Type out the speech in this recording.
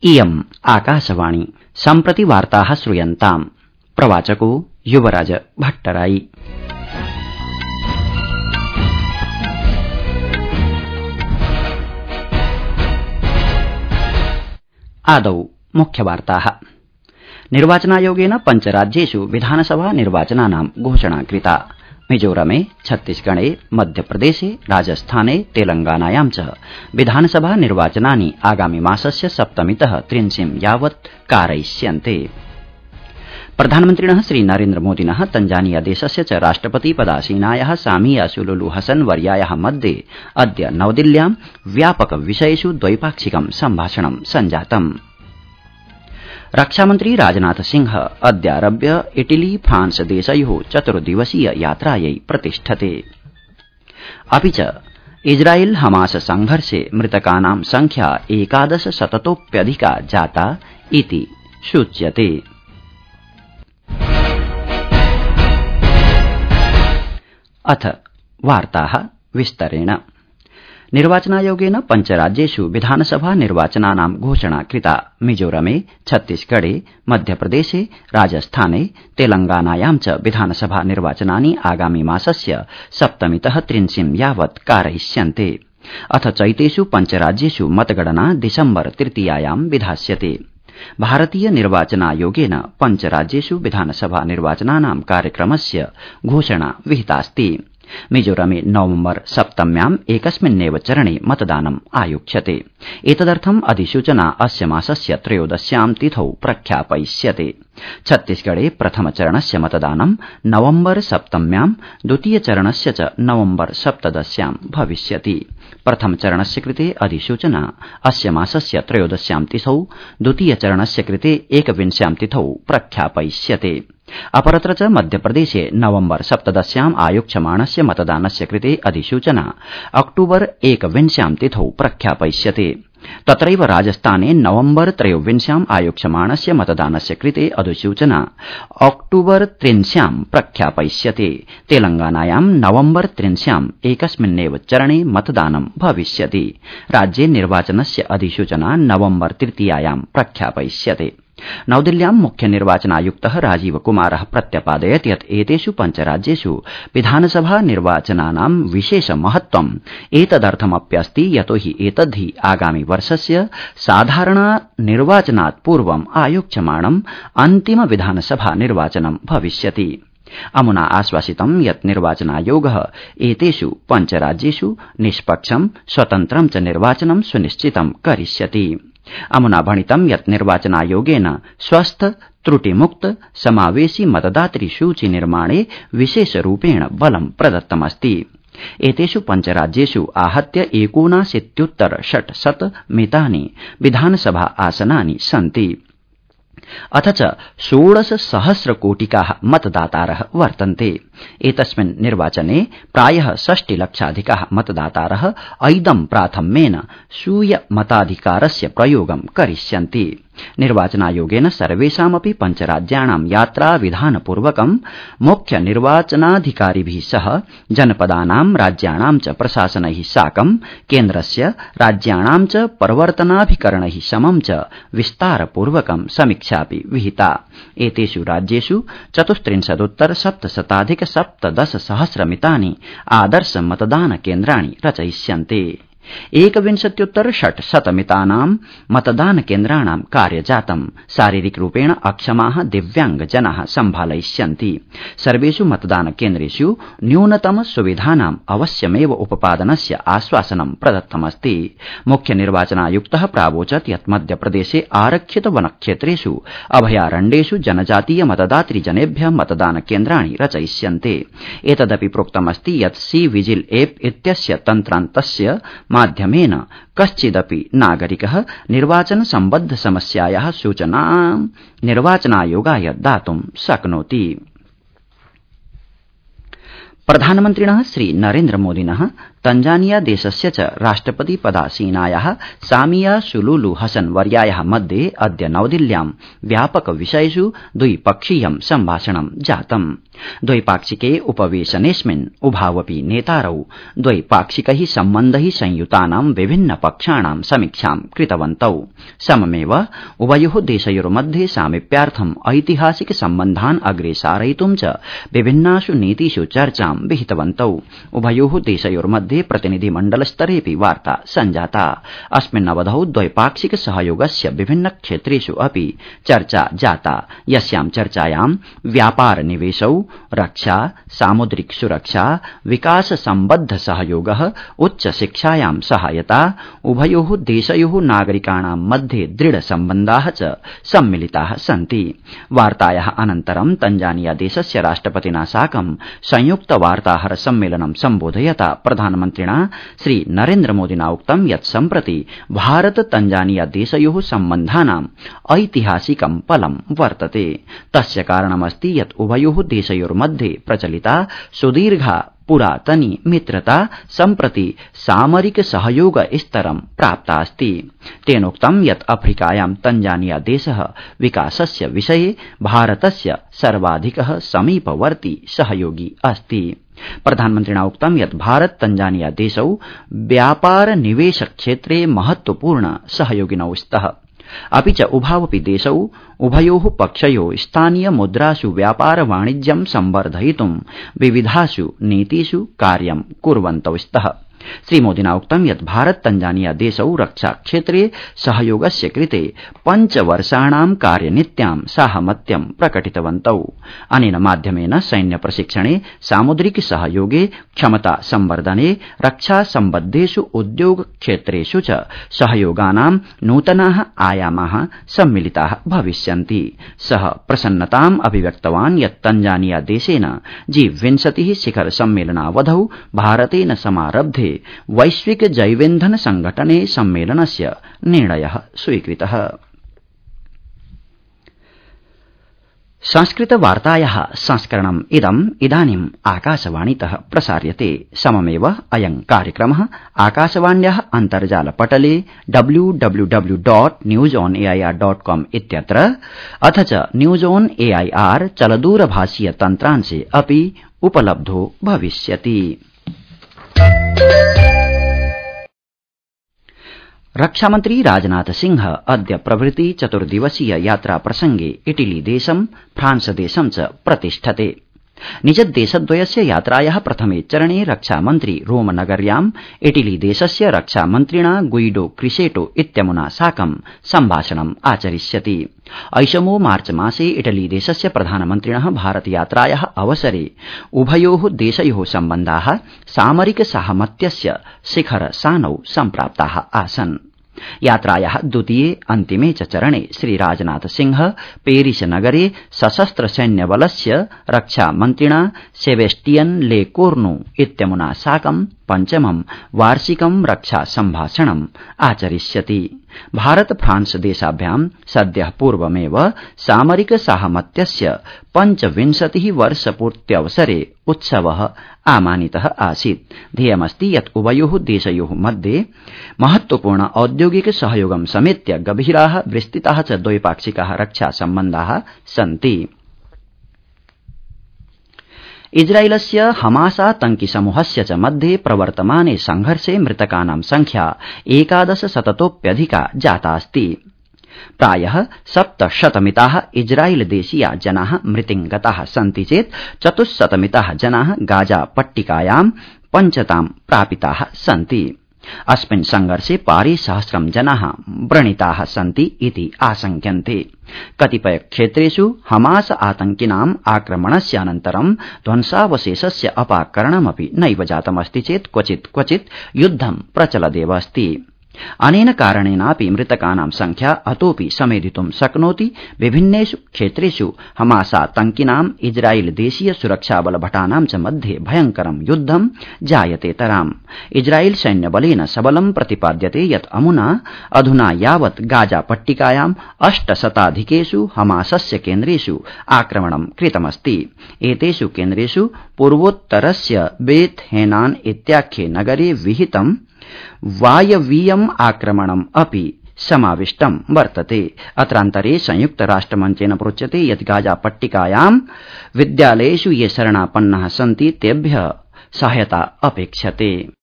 इयम् आकाशवाणी सम्प्रति वार्ताः श्रूयन्ताम् प्रवाचको युवराज भट्टराई। आदौ मुख्यवार्ताः। निर्वाचनायोगेन पञ्चराज्येषु विधानसभा निर्वाचनानां घोषणा कृता। मिजोरमे, छत्तीसगढ़े, मध्यप्रदेशे, राजस्थाने, तेलंगानायां च विधानसभा निर्वाचनानि आगामि मासस्य 7 30 यावत् कारयिष्यन्ते। प्रधानमन्त्रिणः श्रीनरेन्द्रमोदिनः तंजानिया देशस्य च राष्ट्रपति पदासीनायाः सामिया सुलुलु हसन वर्यायाः मध्ये अद्य नवदिल्ल्यां व्यापक विषयेषु द्वैपाक्षिकं सम्भाषणं सञ्जातम्। रक्षामन्त्री राजनाथ सिंह अद्यारभ्य इटली फ्रांस देशयोः 4 दिवसीय यात्रायै प्रतिष्ठते। अपि च इस्राएल हमास संघर्षे मृतकानां संख्या 1100तोऽप्यधिका जाता इति सूच्यते। अथ वार्ताः विस्तरेण। निर्वाचनायोगेन पञ्चराज्येषु विधानसभा निर्वाचनानां घोषणा कृता। मिजोरमे, छत्तीसगढ़े, मध्यप्रदेशे, राजस्थाने, तेलंगानायां च विधानसभा निर्वाचनानि आगामि मासस्य 7 30 यावत् कारयिष्यन्ते। अथ चैतेषु पञ्चराज्येषु मतगणना दिसम्बर तृतीयायां विधास्यते। भारतीय निर्वाचनायोगेन पञ्चराज्येषु विधानसभा निर्वाचनानां कार्यक्रमस्य घोषणा विहितास्ति। मिजोरमे नवम्बर 7 एकस्मिन्नेव चरणे मतदानम् आयोक्ष्यते। एतदर्थम् अधिसूचना अस्य मासस्य 13 तिथौ प्रख्यापयिष्यते। छत्तीसगढ़े प्रथमचरणस्य मतदानं नवम्बर 7, द्वितीयचरणस्य च नवम्बर 17 भविष्यति। प्रथमचरणस्य कृते अधिसूचना अस्य मासस्य 13 तिथौ, द्वितीयचरणस्य कृते 21 तिथौ प्रख्यापयिष्यते। अपरत्र च मध्यप्रदेशे नवम्बर 17 आयोक्ष्यमाणस्य मतदानस्य कृते अधिसूचना अक्टूबर 21 तिथौ प्रख्यापयिष्यते। तत्रैव राजस्थाने नवम्बर 23 आयोक्ष्यमाणस्य मतदानस्य कृते अधिसूचना अक्टूबर 30 प्रख्यापयिष्यते। तेलंगानायां नवम्बर 30 एकस्मिन्नेव चरणे मतदानं भविष्यति। राज्ये निर्वाचनस्य अधिसूचना नवम्बर 3 प्रख्यापयिष्यते। नवदिल्ल्यां मुख्य निर्वाचनायुक्तः राजीव कुमारः प्रत्यपादयत् यत् एतेषु पञ्चराज्येषु विधानसभा निर्वाचनानां विशेष महत्वम् एतदर्थमप्यस्ति यतो हि एतद्धि आगामि वर्षस्य साधारण निर्वाचनात् पूर्वम् आयोक्ष्यमाणम् अन्तिम विधानसभा निर्वाचनं भविष्यति। अमुना आश्वासितं यत् निर्वाचनायोगः एतेषु पञ्चराज्येषु निष्पक्षं, स्वतन्त्रं च निर्वाचनं सुनिश्चितं करिष्यति। अमुना भणितं यत् निर्वाचनायोगेन स्वस्थ, त्रुटिमुक्त, समावेशि मतदातृ सूची निर्माणे विशेषरूपेण बलं प्रदत्तमस्ति। एतेषु पञ्चराज्येषु आहत्य 79,600 मितानि विधानसभा आसनानि सन्ति। अथ च 16,000 कोटिकाः मतदातारः वर्तन्ते। एतस्मिन् निर्वाचने प्रायः 60 लक्षाधिकाः मतदातारः ऐदं प्राथम्येन स्वीय मताधिकारस्य प्रयोगं करिष्यन्ति। निर्वाचनायोगेन सर्वेषामपि पञ्चराज्याणां यात्रा विधानपूर्वकं मुख्य निर्वाचनाधिकारिभिः सह जनपदानां, राज्याणां च प्रशासनैः साकं केन्द्रस्य, राज्याणां च प्रवर्तनाभिकरणैः समं च विस्तारपूर्वकं समीक्षापि विहिता। एतेषु राज्येषु 34,717 मितानि आदर्श मतदान केन्द्राणि रचयिष्यन्ते। 61,600 मितानां मतदान केन्द्राणां कार्यजातं शारीरिकरूपेण अक्षमाः दिव्यांगजनाः सम्भालयिष्यन्ति। सर्वेषु मतदान केन्द्रेषु न्यूनतम सुविधानाम् अवश्यमेव उपपादनस्य आश्वासनं प्रदत्तमस्ति। मुख्य निर्वाचनायुक्तः प्रावोचत् यत् मध्यप्रदेशे आरक्षित वनक्षेत्रेषु, अभयारण्येषु जनजातीय मतदातृजनेभ्यः मतदान केन्द्राणि रचयिष्यन्ते। एतदपि प्रोक्तमस्ति यत् सी विजिल एप इत्यस्य तन्त्रान्तस्य माध्यमेन कश्चिदपि नागरिकः निर्वाचन सम्बद्ध समस्यायाः सूचनां निर्वाचनायोगाय दातुं शक्नोति। प्रधानमन्त्रिणः श्रीनरेन्द्रमोदिनः तंजानिया देशस्य च राष्ट्रपति पदासीनायाः सामिया सुलुलु हसन वर्यायाः मध्ये अद्य नवदिल्ल्यां व्यापक विषयेषु द्विपक्षीयं सम्भाषणं जातम्। द्वैपाक्षिके उपवेशनेऽस्मिन् उभावपि नेतारौ द्वैपाक्षिकैः सम्बन्धैः संयुतानां विभिन्न पक्षाणां समीक्षां कृतवन्तौ। सममेव उभयोः देशयोर्मध्ये सामीप्यार्थं ऐतिहासिक सम्बन्धान् अग्रे सारयितुं च विभिन्नासु नीतिषु चर्चां विहितवन्तौ। उभयोः देशयोर्मध्ये प्रतिनिधिमण्डलस्तरेऽपि वार्ता सञ्जाता। अस्मिन्नवधौ द्वैपाक्षिक सहयोगस्य विभिन्न क्षेत्रेषु अपि चर्चा जाता, यस्यां चर्चायां व्यापार निवेशौ, रक्षा, सामुद्रिक सुरक्षा, विकास सम्बद्ध सहयोगः, उच्च शिक्षायां सहायता, उभयोः देशयोः नागरिकाणां मध्ये दृढ सम्बन्धाः च सम्मिलिताः सन्ति। वार्तायाः अनन्तरं तंजानिया देशस्य राष्ट्रपतिना साकं संयुक्त वार्ताहर सम्मेलनं सम्बोधयता प्रधानमन्त्रिणा श्री नरेन्द्र मोदिना उक्तं यत् सम्प्रति भारत तंजानिया देशयोः सम्बन्धानां ऐतिहासिकं पलं वर्तते। तस्य कारणमस्ति यत् उभयोः देशयोर्मध्ये प्रचलिता सुदीर्घा पुरातनी मित्रता सम्प्रति सामरिक सहयोग स्तरं प्राप्तास्ति। तेनोक्तं यत् अफ्रीकायां तंजानिया देशः विकासस्य विषये भारतस्य सर्वाधिकः समीपवर्ती सहयोगी अस्ति। प्रधानमन्त्रिणा उक्तं यत् भारत तंजानिया देशौ व्यापार निवेश क्षेत्रे महत्वपूर्ण सहयोगिनौ स्तः। अपि च उभावपि देशौ उभयोः पक्षयोः स्थानीय मुद्रासु व्यापार वाणिज्यं संवर्धयितुं विविधासु नीतिषु कार्यं कुर्वन्तौ स्तः। श्रीमोदिना उक्तं यत् भारत तंजानिया देशौ रक्षा क्षेत्रे सहयोगस्य कृते 5 वर्षाणां कार्यनीत्यां साहमत्यं प्रकटितवन्तौ। अनेन माध्यमेन सैन्य प्रशिक्षणे, सामुद्रिक सहयोगे, क्षमता संवर्धने, रक्षा सम्बद्धेषु उद्योग क्षेत्रेषु च सहयोगानां नूतनाः आयामाः सम्मिलिताः भविष्यन्ति। सः प्रसन्नताम् अभिव्यक्तवान् यत् तंजानिया देशेन G20 शिखर सम्मेलनावधौ भारतेन समारब्धे वैश्विक जैवेन्धन संघटने सम्मेलनस्य निर्णयः स्वीकृतः। संस्कृत वार्तायाः संस्करणम् इदानीम् आकाशवाणीतः प्रसार्यते। सममेव अयं कार्यक्रमः आकाशवाण्याः अन्तर्जालपटले www.newsonair.com इत्यत्र अथ च न्यूज ऑन एआईआर चलदूरभाषीय तन्त्रांशे अपि उपलब्धो भविष्यति। रक्षामन्त्री राजनाथ सिंह अद्य प्रभृति चतुर्दिवसीय यात्रा प्रसंगे इटली देशं, फ्रांस देशं च प्रतिष्ठते। निजदेशद्वयस्य यात्रायाः प्रथमे चरणे रक्षामन्त्री रोम नगर्यां इटली देशस्य रक्षामन्त्रिणा गुइडो क्रिसेटो इत्यमुना साकं सम्भाषणम् आचरिष्यति। ऐषमो मार्च मासे इटली देशस्य प्रधानमन्त्रिणः भारत यात्रायाः अवसरे उभयोः देशयोः सम्बन्धाः सामरिक साहमत्यस्य शिखर सानौ सम्प्राप्ताः आसन्। यात्रायाः द्वितीये अन्तिमे च चरणे श्री राजनाथ सिंह पेरिस नगरे सशस्त्र सैन्यबलस्य रक्षामन्त्रिणा सेबेस्टियन लेकोर्नो इत्यमुना साकं पञ्चमं वार्षिकं रक्षा सम्भाषणम् आचरिष्यति। भारत फ्रांस देशाभ्यां सद्यः पूर्वमेव सामरिक साहमत्यस्य 25 वर्षपूर्त्यवसरे उत्सवः आमानितः आसीत्। ध्येयमस्ति यत् उभयोः देशयोः मध्ये महत्वपूर्ण औद्योगिक सहयोगं समेत्य गभीराः विस्तृताः च द्वैपाक्षिकाः रक्षा सम्बन्धाः सन्ति। इस्राएलस्य हमासातंकि समूहस्य च मध्ये प्रवर्तमाने संघर्षे मृतकानां संख्या 1100तोप्यधिका जातास्ति। प्रायः 700मिताः इस्राएल देशीया जनाः मृतिङ्गताः सन्ति चेत् 400मिताः जनाः गाजा पट्टिकायां पञ्चतां प्रापिताः सन्ति। अस्मिन् संघर्षे 2,000 जनाः व्रणिताः सन्ति इति आशंक्यन्ते। कतिपय क्षेत्रेषु हमास आतंकिनाम् आक्रमणस्य अनन्तरं ध्वंसावशेषस्य अपाकरणमपि नैव जातमस्ति चेत् क्वचित् युद्धं प्रचलदेव अस्ति। अनेन कारणेनापि मृतकानां संख्या अतोऽपि समेधितुं शक्नोति। विभिन्नेषु क्षेत्रेषु हमासातंकिनां इस्राइल देशीय सुरक्षाबल भटानां च मध्ये भयंकरं युद्धं जायतेतराम्। इस्राइल सैन्यबलेन सबलं प्रतिपाद्यते यत् अधुना यावत् गाजा पट्टिकायां 800 हमासस्य केन्द्रेषु आक्रमणं कृतमस्ति। एतेषु केन्द्रेषु पूर्वोत्तरस्य बेथ हेनान इत्याख्ये नगरे विहितं वायवीयम् आक्रमणम् अपि समाविष्टं वर्तते। अत्रान्तरे संयुक्त राष्ट्रमंचेन प्रोच्यते यत् गाजा पट्टिकायां विद्यालयेषु ये शरणापन्नाः सन्ति तेभ्यः सहायता अपेक्ष्यते।